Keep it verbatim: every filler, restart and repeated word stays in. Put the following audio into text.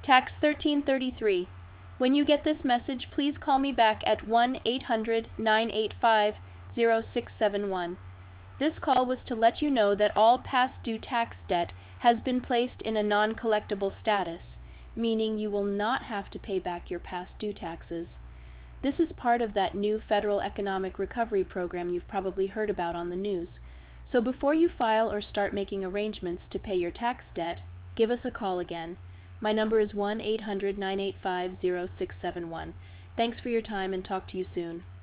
Tax thirteen thirty-three. When you get this message, please call me back at one eight hundred, nine eight five, zero six seven one. This call was to let you know that all past due tax debt has been placed in a non-collectible status, meaning you will not have to pay back your past due taxes. This is part of that new federal economic recovery program you've probably heard about on the news. So before you file or start making arrangements to pay your tax debt, give us a call again. My number is one eight hundred, nine eight five, zero six seven one. Thanks for your time and talk to you soon.